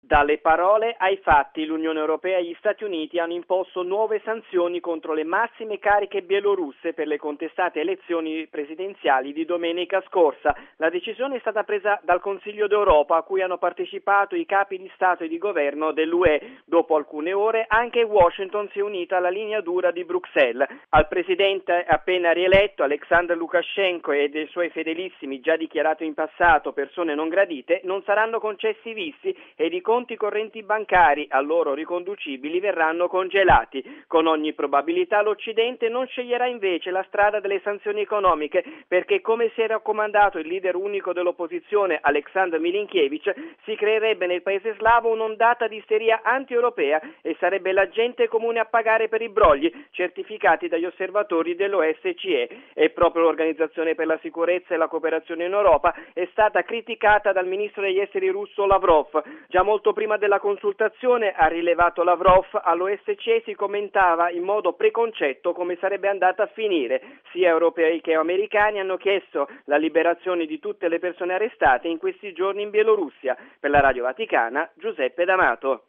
Dalle parole ai fatti, l'Unione Europea e gli Stati Uniti hanno imposto nuove sanzioni contro le massime cariche bielorusse per le contestate elezioni presidenziali di domenica scorsa. La decisione è stata presa dal Consiglio d'Europa, a cui hanno partecipato i capi di Stato e di Governo dell'UE. Dopo alcune ore anche Washington si è unita alla linea dura di Bruxelles. Al presidente appena rieletto, Alexander Lukashenko, e dei suoi fedelissimi, già dichiarato in passato persone non gradite, non saranno concessi visti ed i conti correnti bancari a loro riconducibili verranno congelati. Con ogni probabilità l'Occidente non sceglierà invece la strada delle sanzioni economiche, perché, come si è raccomandato il leader unico dell'opposizione Alexander Milinkevich, si creerebbe nel paese slavo un'ondata di isteria anti-europea e sarebbe la gente comune a pagare per i brogli certificati dagli osservatori dell'OSCE. E proprio l'Organizzazione per la sicurezza e la cooperazione in Europa è stata criticata dal ministro degli esteri russo Lavrov. Già molto prima della consultazione, ha rilevato Lavrov, all'OSCE si commentava in modo preconcetto come sarebbe andata a finire. Sia europei che americani hanno chiesto la liberazione di tutte le persone arrestate in questi giorni in Bielorussia. Per la Radio Vaticana, Giuseppe D'Amato.